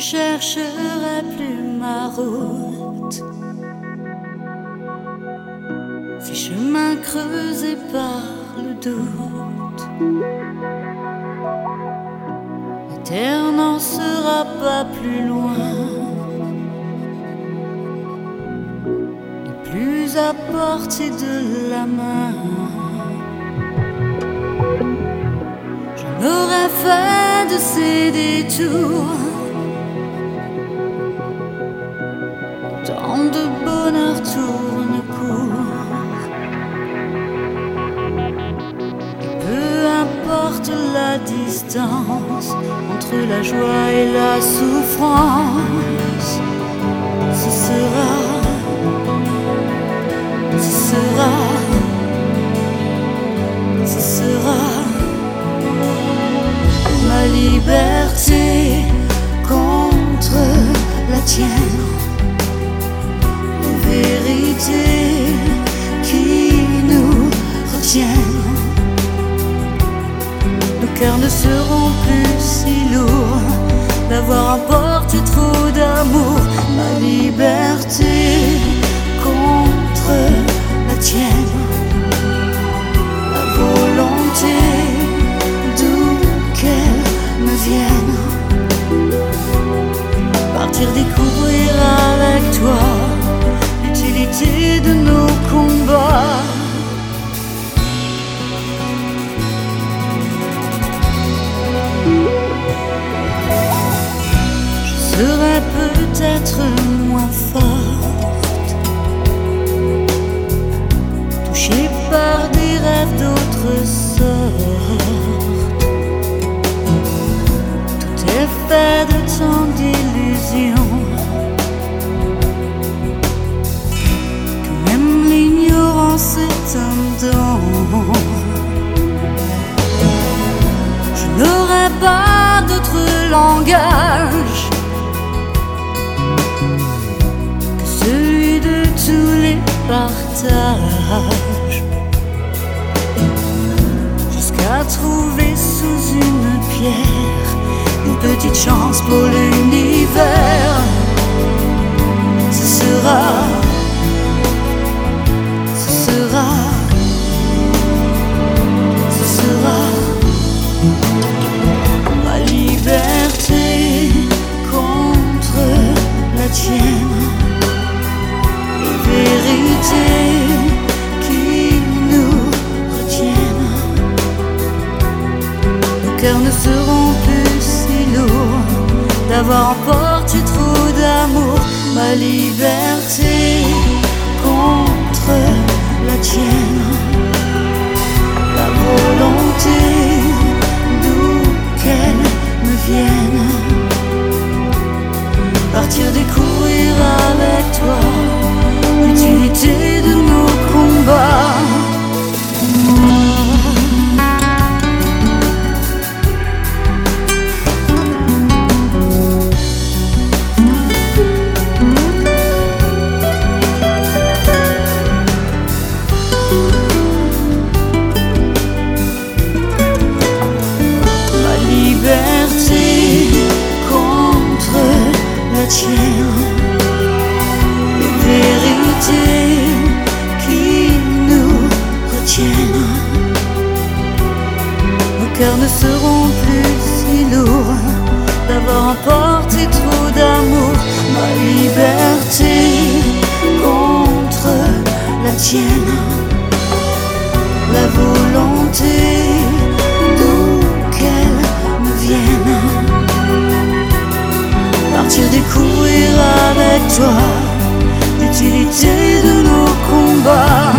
chercherai plus ma route. Ces chemins creusés par le doute, la terre n'en sera pas plus loin, ni plus à portée de la main. Je n'aurais fait de ces détours tant de bonheur tourne court, et peu importe la distance entre la joie et la souffrance, ce sera ma liberté contre la tienne. Vérités qui nous retiennent, nos cœurs ne seront plus si lourds d'avoir emporté trop d'amour. Ma liberté contre la tienne, la volonté d'où qu'elle me vienne, partir découvrir avec toi l'utilité de nos combats. Je serai peut-être moins forte, touchée par des rêves d'autres sortes. Tout est fait de tant d'illusions, c'est un don. Je n'aurai pas d'autre langage que celui de tous les partages, jusqu'à trouver sous une pierre une petite chance pour l'univers. Ce sera ma liberté contre la tienne, les vérités qui nous retiennent. Nos cœurs ne seront plus si lourds d'avoir emporté trop d'amour. Ma liberté contre la tienne, la volonté d'où qu'elle me vienne, partir découvrir avec toi l'utilité de nos combats. Les vérités qui nous retiennent, nos cœurs ne seront plus si lourds d'avoir emporté trop d'amour. Ma liberté contre la tienne, la volonté d'où qu'elle me vienne, partir découvrir avec toi l'utilité de nos combats.